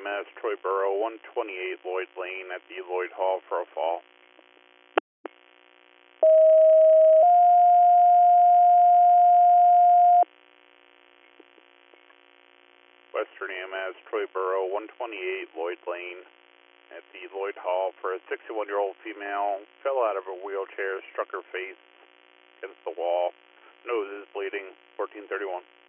EMS, Troy Borough, 128 Lloyd Lane at the Lloyd Hall for a fall. Western EMS, Troy Borough, 128 Lloyd Lane at the Lloyd Hall for a 61-year-old female. Fell out of a wheelchair, struck her face against the wall. Nose is bleeding, 1431.